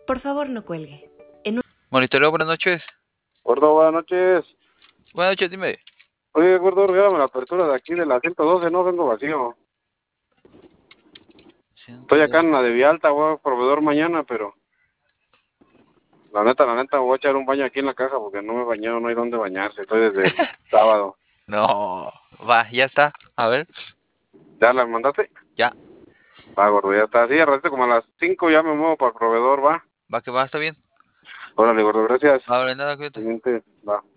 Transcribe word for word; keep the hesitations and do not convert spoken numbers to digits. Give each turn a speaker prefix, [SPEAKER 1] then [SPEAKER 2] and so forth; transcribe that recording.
[SPEAKER 1] Por favor, no cuelgue. En un...
[SPEAKER 2] Monitoreo, buenas noches.
[SPEAKER 3] Gordo, buenas noches.
[SPEAKER 2] Buenas noches, dime.
[SPEAKER 3] Oye, gordo, regálame la apertura de aquí de la ciento doce, no vengo vacío. Estoy acá en la de Vialta, voy a proveedor mañana, pero... La neta, la neta, voy a echar un baño aquí en la caja porque no me he bañado, no hay dónde bañarse. Estoy desde el sábado.
[SPEAKER 2] No, va, ya está. A ver,
[SPEAKER 3] ¿Ya la mandaste?
[SPEAKER 2] ya.
[SPEAKER 3] Va, gordo, ya está. Sí, a ratito como a las cinco ya me muevo para el proveedor, va.
[SPEAKER 2] Va que va, está bien.
[SPEAKER 3] Órale, gordo, gracias.
[SPEAKER 2] Va, vale, nada, cuídate.
[SPEAKER 3] Siguiente, va.